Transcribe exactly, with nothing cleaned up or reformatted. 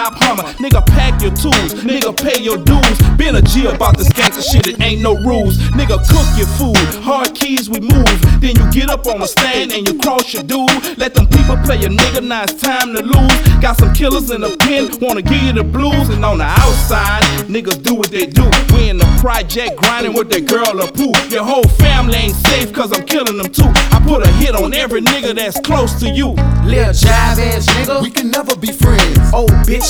top hummer. Nigga, pack your tools, nigga, pay your dues. Been a G about this gangsta shit, it ain't no rules. Nigga, cook your food, hard keys we move. Then you get up on a stand and you cross your dude. Let them people play a nigga, now it's time to lose. Got some killers in the pen, wanna give you the blues. And on the outside, niggas do what they do. We in the project grinding with that girl or poo. Your whole family ain't safe cause I'm killing them too. I put a hit on every nigga that's close to you. Lil' jive ass nigga, we can never be friends. old bitch